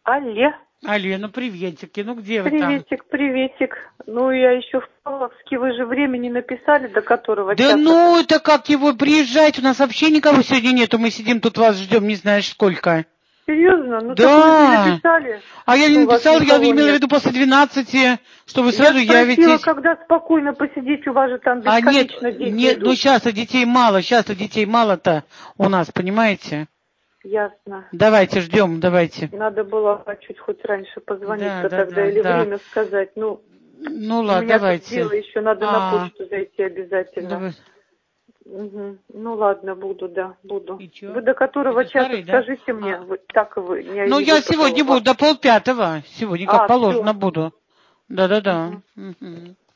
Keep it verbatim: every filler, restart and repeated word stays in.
Алле. Алле, ну приветики, ну где вы там? Приветик, приветик. Ну, я еще в Павловске, вы же времени написали, до которого Да часа? ну, это как его, приезжать, у нас вообще никого сегодня нету, мы сидим тут вас ждем, не знаешь сколько. Серьезно? Ну, Да. так вы же написали. А я не Ну, у вас написала, я никого имела в нет. виду после двенадцати, что вы сразу Я спросила, явитесь. когда спокойно посидеть, у вас же там А нет, бесконечно дети нет, ну идут. сейчас-то детей мало, сейчас-то детей мало-то у нас, понимаете? Ясно. Давайте, ждем, давайте. Надо было чуть хоть раньше позвонить-то Да, да, тогда да, или да. время сказать. Ну, Ну у ладно, меня тут давайте. дело еще, надо на А, почту зайти обязательно. давай. Угу. Ну ладно, буду, да, буду. И чё? Вы до которого Это часа старый, да? скажите мне, А. вы, так вы, я Ну, не я выслушала сегодня буду вас. до полпятого. Сегодня как А, положено все. буду. Да-да-да. Угу. Угу.